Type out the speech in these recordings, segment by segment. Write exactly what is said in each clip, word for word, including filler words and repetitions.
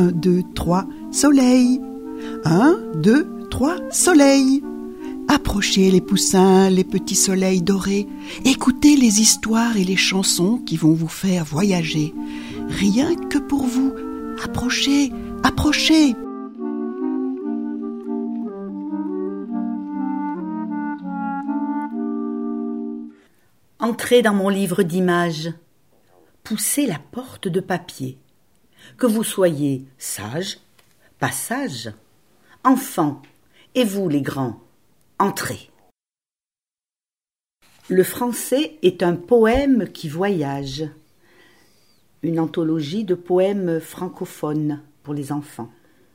Un, deux, trois, soleil. Un, deux, trois, soleil. Approchez les poussins, les petits soleils dorés. Écoutez les histoires et les chansons qui vont vous faire voyager. Rien que pour vous. Approchez, approchez. Entrez dans mon livre d'images. Poussez la porte de papier. Que vous soyez sage, pas sage, enfant, et vous les grands, entrez. Le français est un poème qui voyage. Une anthologie de poèmes francophones pour les enfants.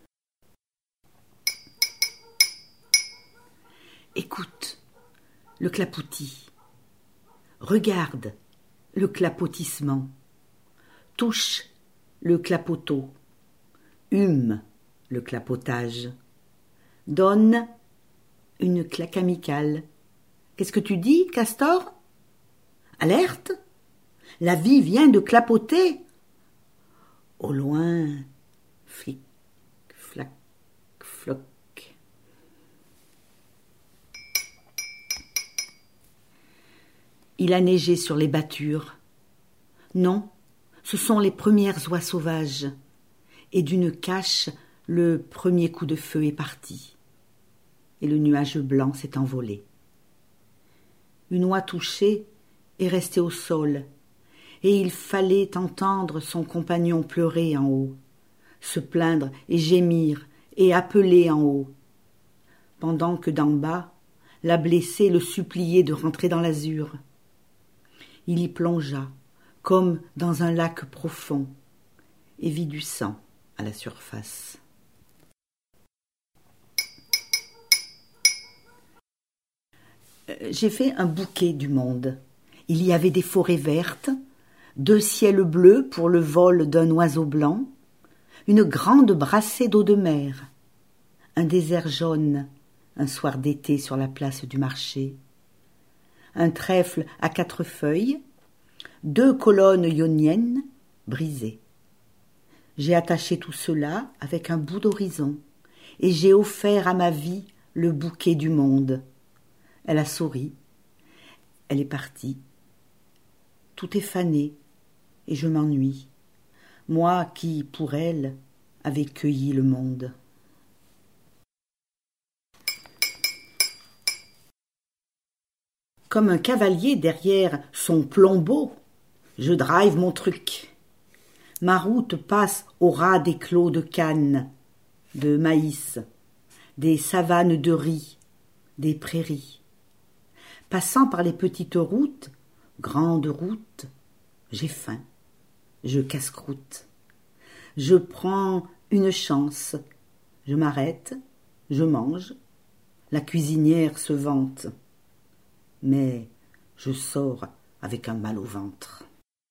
Écoute le clapotis. Regarde le clapotissement. Touche le clapoteau. Hume le clapotage. Donne une claque amicale. Qu'est-ce que tu dis, Castor? Alerte? La vie vient de clapoter. Au loin, flic, flac, floc. Il a neigé sur les battures. Non, ce sont les premières oies sauvages. Et d'une cache, le premier coup de feu est parti. Et le nuage blanc s'est envolé. Une oie touchée est restée au sol, et il fallait entendre son compagnon pleurer en haut, se plaindre et gémir et appeler en haut, pendant que d'en bas, la blessée le suppliait de rentrer dans l'azur. Il y plongea, comme dans un lac profond, et vit du sang à la surface. J'ai fait un bouquet du monde. Il y avait des forêts vertes, deux ciels bleus pour le vol d'un oiseau blanc, une grande brassée d'eau de mer, un désert jaune, un soir d'été sur la place du marché, un trèfle à quatre feuilles, deux colonnes ioniennes brisées. J'ai attaché tout cela avec un bout d'horizon, et j'ai offert à ma vie le bouquet du monde. Elle a souri, elle est partie. Tout est fané, et je m'ennuie, moi qui, pour elle, avais cueilli le monde. Comme un cavalier derrière son plombeau, je drive mon truc. Ma route passe au ras des clos de canne, de maïs, des savanes de riz, des prairies. Passant par les petites routes, grandes routes, j'ai faim, je casse-croûte. Je prends une chance, je m'arrête, je mange, la cuisinière se vante. Mais je sors avec un mal au ventre.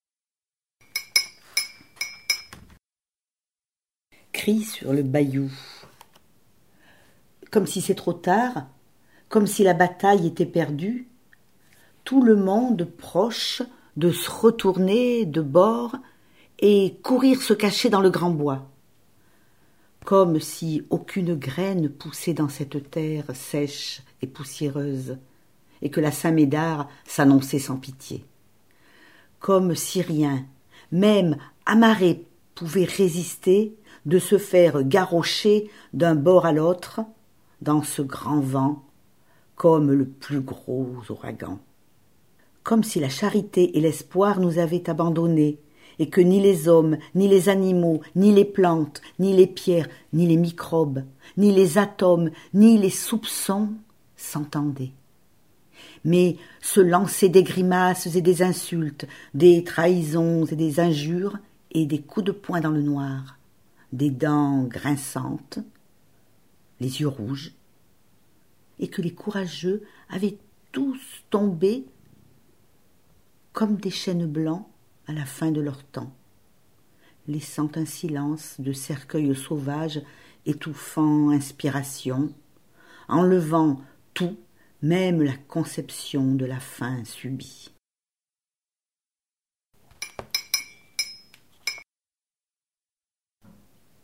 Crie sur le bayou. Comme si c'est trop tard, comme si la bataille était perdue, tout le monde proche de se retourner de bord et courir se cacher dans le grand bois. Comme si aucune graine poussait dans cette terre sèche et poussiéreuse, et que la Saint-Médard s'annonçait sans pitié. Comme si rien, même amarré, pouvait résister de se faire garrocher d'un bord à l'autre dans ce grand vent, comme le plus gros ouragan. Comme si la charité et l'espoir nous avaient abandonnés, et que ni les hommes, ni les animaux, ni les plantes, ni les pierres, ni les microbes, ni les atomes, ni les soupçons s'entendaient. Mais se lancer des grimaces et des insultes, des trahisons et des injures, et des coups de poing dans le noir, des dents grinçantes, les yeux rouges, et que les courageux avaient tous tombé comme des chênes blancs à la fin de leur temps, laissant un silence de cercueil sauvage étouffant inspiration, enlevant tout, même la conception de la fin subie.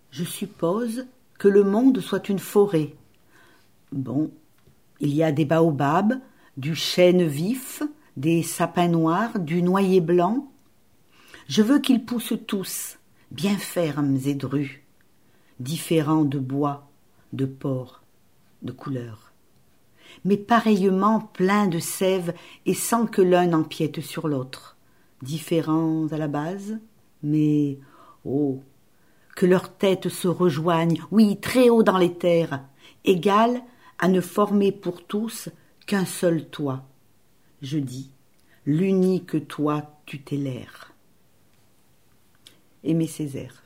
Je suppose que le monde soit une forêt. Bon, il y a des baobabs, du chêne vif, des sapins noirs, du noyer blanc. Je veux qu'ils poussent tous, bien fermes et drus, différents de bois, de porc, de couleur, mais pareillement pleins de sève et sans que l'un n'empiète sur l'autre, différents à la base, mais, oh, que leurs têtes se rejoignent, oui, très haut dans les terres, égales à ne former pour tous qu'un seul toit. Je dis, l'unique toit tutélaire. Aimé Césaire.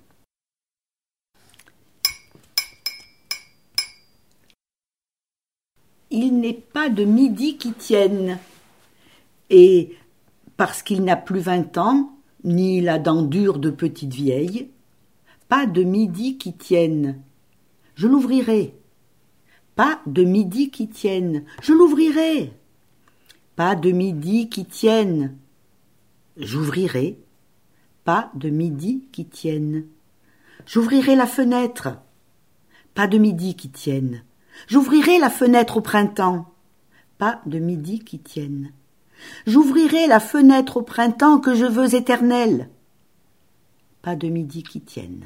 Il n'est pas de midi qui tienne, et parce qu'il n'a plus vingt ans, ni la dent dure de petite vieille, pas de midi qui tienne. Je l'ouvrirai. Pas de midi qui tienne. Je l'ouvrirai. Pas de midi qui tienne. J'ouvrirai. Pas de midi qui tienne. J'ouvrirai la fenêtre. Pas de midi qui tienne. J'ouvrirai la fenêtre au printemps. Pas de midi qui tienne. J'ouvrirai la fenêtre au printemps que je veux éternelle. Pas de midi qui tienne.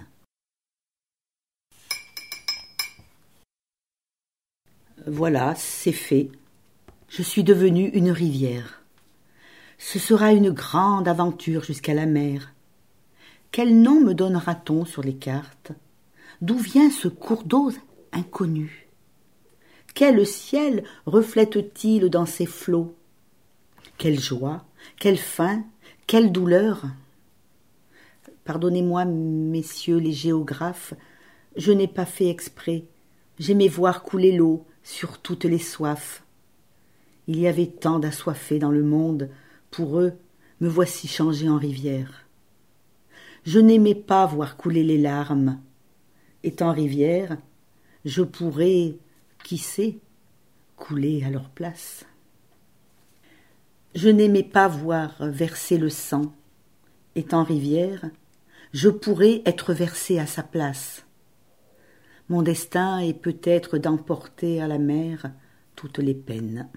Voilà, c'est fait. Je suis devenue une rivière. Ce sera une grande aventure jusqu'à la mer. Quel nom me donnera-t-on sur les cartes? D'où vient ce cours d'eau inconnu? Quel ciel reflète-t-il dans ses flots? Quelle joie, quelle faim, quelle douleur! Pardonnez-moi, messieurs les géographes, je n'ai pas fait exprès. J'aimais voir couler l'eau sur toutes les soifs. Il y avait tant d'assoiffés dans le monde, pour eux, me voici changé en rivière. Je n'aimais pas voir couler les larmes. Étant rivière, je pourrais, qui sait, couler à leur place. Je n'aimais pas voir verser le sang. Étant rivière, je pourrais être versée à sa place. Mon destin est peut-être d'emporter à la mer toutes les peines.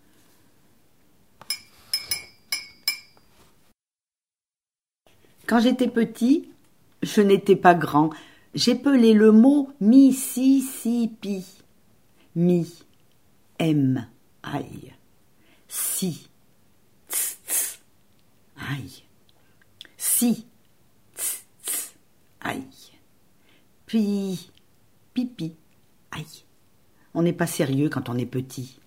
Quand j'étais petit, je n'étais pas grand. J'épelais le mot Mississippi. Mi, M, aïe. Si, tss, tss, aïe. Si, tss, tss, aïe. Puis, pipi, aïe. On n'est pas sérieux quand on est petit.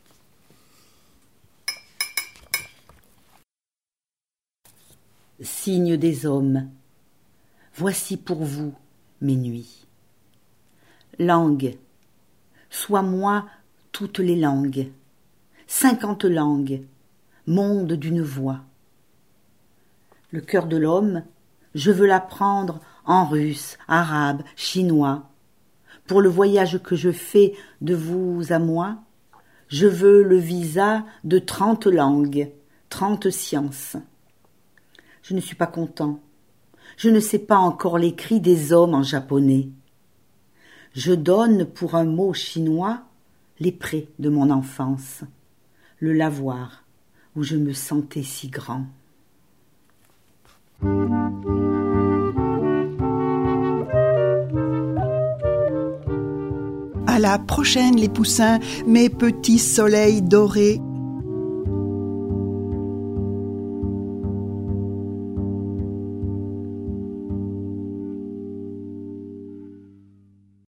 Signe des hommes, voici pour vous mes nuits. Langue, sois moi toutes les langues, cinquante langues, monde d'une voix. Le cœur de l'homme, je veux l'apprendre en russe, arabe, chinois. Pour le voyage que je fais de vous à moi, je veux le visa de trente langues, trente sciences. Je ne suis pas content. Je ne sais pas encore l'écrit des hommes en japonais. Je donne pour un mot chinois les prés de mon enfance, le lavoir où je me sentais si grand. À la prochaine les poussins, mes petits soleils dorés.